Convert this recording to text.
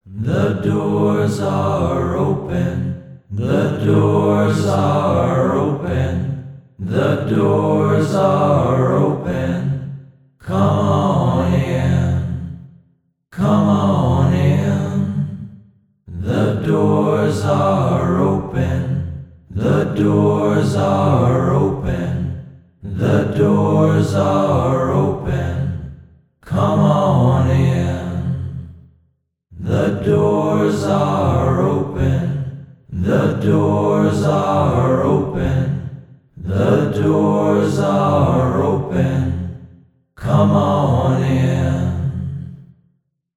The doors are open. The doors are open. The doors are open. Come on in. Come on in. The doors are open. The doors are open. The doors are open. Come on in. The doors are open. The doors are open. The doors are open. Come on in.